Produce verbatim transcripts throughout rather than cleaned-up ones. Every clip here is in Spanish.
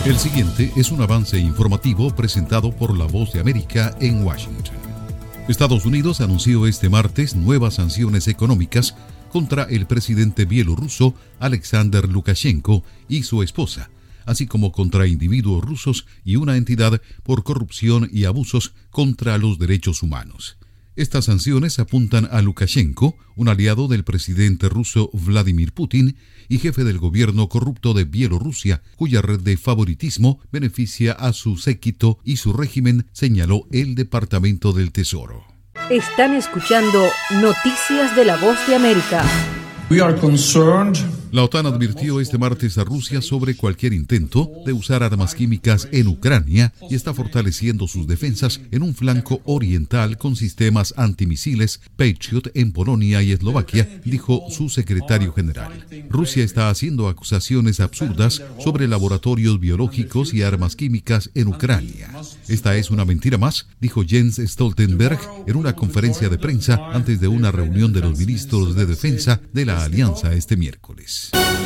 El siguiente es un avance informativo presentado por La Voz de América en Washington. Estados Unidos anunció este martes nuevas sanciones económicas contra el presidente bielorruso Alexander Lukashenko y su esposa, así como contra individuos rusos y una entidad por corrupción y abusos contra los derechos humanos. Estas sanciones apuntan a Lukashenko, un aliado del presidente ruso Vladimir Putin y jefe del gobierno corrupto de Bielorrusia, cuya red de favoritismo beneficia a su séquito y su régimen, señaló el Departamento del Tesoro. Están escuchando Noticias de La Voz de América. We are concerned. La OTAN advirtió este martes a Rusia sobre cualquier intento de usar armas químicas en Ucrania y está fortaleciendo sus defensas en un flanco oriental con sistemas antimisiles Patriot en Polonia y Eslovaquia, dijo su secretario general. Rusia está haciendo acusaciones absurdas sobre laboratorios biológicos y armas químicas en Ucrania. Esta es una mentira más, dijo Jens Stoltenberg en una conferencia de prensa antes de una reunión de los ministros de defensa de la alianza este miércoles.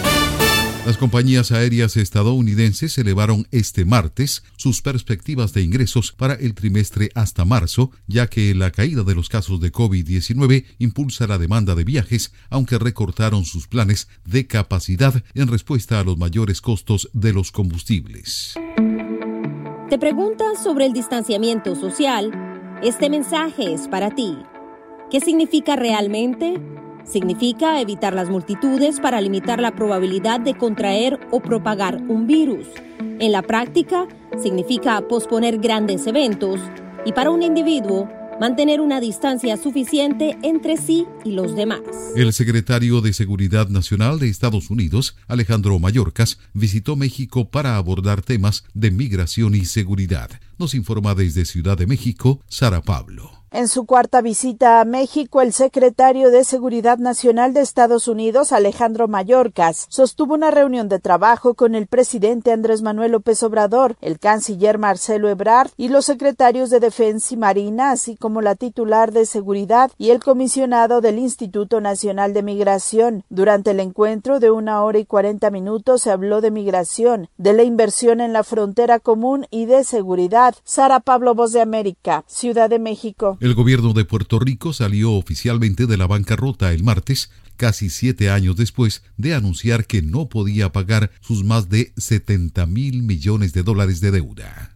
Las compañías aéreas estadounidenses elevaron este martes sus perspectivas de ingresos para el trimestre hasta marzo, ya que la caída de los casos de COVID diecinueve impulsa la demanda de viajes, aunque recortaron sus planes de capacidad en respuesta a los mayores costos de los combustibles. ¿Te preguntas sobre el distanciamiento social? Este mensaje es para ti. ¿Qué significa realmente? Significa evitar las multitudes para limitar la probabilidad de contraer o propagar un virus. En la práctica, significa posponer grandes eventos y para un individuo, mantener una distancia suficiente entre sí y los demás. El secretario de Seguridad Nacional de Estados Unidos, Alejandro Mayorkas, visitó México para abordar temas de migración y seguridad. Nos informa desde Ciudad de México, Sara Pablo. En su cuarta visita a México, el secretario de Seguridad Nacional de Estados Unidos, Alejandro Mayorkas, sostuvo una reunión de trabajo con el presidente Andrés Manuel López Obrador, el canciller Marcelo Ebrard y los secretarios de Defensa y Marina, así como la titular de Seguridad y el comisionado del Instituto Nacional de Migración. Durante el encuentro de una hora y cuarenta minutos se habló de migración, de la inversión en la frontera común y de seguridad. Sara Pablo, Voz de América, Ciudad de México. El gobierno de Puerto Rico salió oficialmente de la bancarrota el martes, casi siete años después de anunciar que no podía pagar sus más de setenta mil millones de dólares de deuda.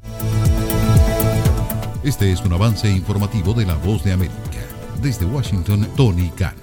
Este es un avance informativo de La Voz de América. Desde Washington, Tony Cano.